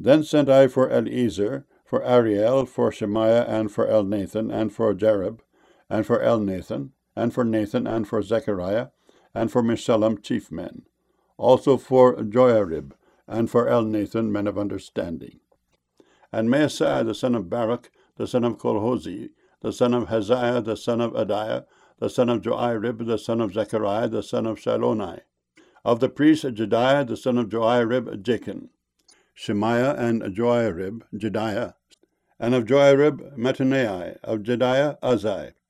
Then sent I for Eliezer, for Ariel, for Shemaiah, and for Elnathan, and for Jarib, and for Elnathan, and for Nathan, and for Zechariah, and for Meshullam chief men, also for Joiarib, and for Elnathan men of understanding. And Maaseiah the son of Baruch, the son of Kolhozi, the son of Haziah, the son of Adiah, the son of Joiarib, the son of Zechariah, the son of Shilonai. Of the priests Jediah, the son of Joiarib, Jachin. Shemaiah and Joiarib, Jediah. And of Joiarib, Mattaniah. Of Jediah, Uzai.